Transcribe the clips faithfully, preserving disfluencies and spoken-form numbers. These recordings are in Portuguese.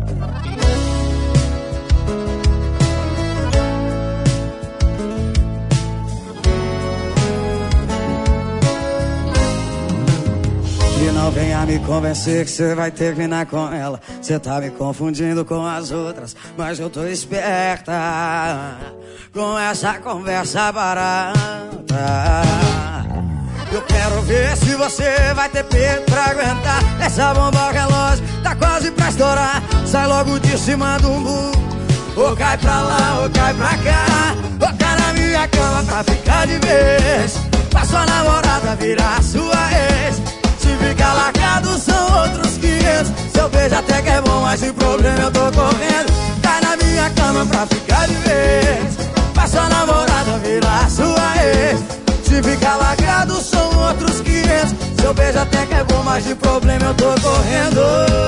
E não venha me convencer que você vai terminar com ela. Você tá me confundindo com as outras, mas eu tô esperta com essa conversa barata. Eu quero ver se você vai ter peito pra aguentar essa bomba relógio, tá quase pra estourar. Sai logo de cima do muro, ou cai pra lá, ou cai pra cá, ou cai na minha cama pra ficar de vez. Pra sua namorada virar sua ex. Se ficar largado são outros quinhentos. Seu beijo até que é bom, mas sem problema eu tô correndo. Cai na minha cama pra ficar de vez. Pra sua namorada virar sua ex. Se ficar largado são outros quinhentos. Seu beijo até que é bom, mas de problema eu tô correndo.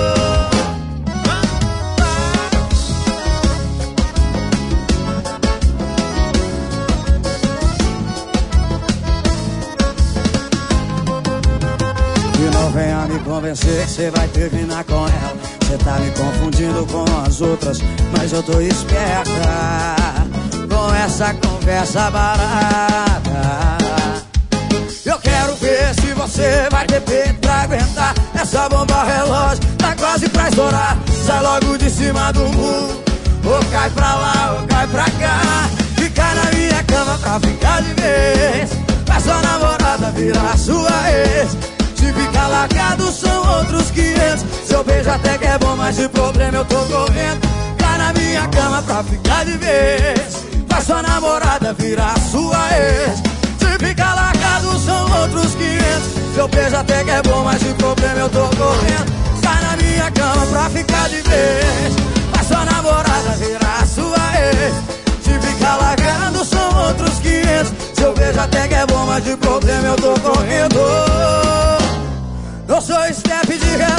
E não venha me convencer que você vai terminar com ela. Você tá me confundindo com as outras, mas eu tô esperta com essa conversa barata. Eu quero ver se você vai ter peito pra aguentar essa bomba relógio, tá quase pra estourar. Sai logo de cima do muro, ou cai pra lá, ou cai pra cá, e cai na minha cama pra ficar de vez. Pra sua namorada virar sua ex. Se ficar largado são outros quinhentos. Seu beijo até que é bom, mas de problema eu tô correndo. Cai na minha cama pra ficar de vez. Pra sua namorada virar sua ex. Se ficar largado são outros quinhentos. Seu beijo até que é bom, mas de problema eu tô correndo. Cai na minha cama pra ficar de vez. Pra sua namorada virar sua ex. Se ficar largado são outros quinhentos. Seu beijo até que é bom, mas de problema eu tô correndo. Eu sou step de real.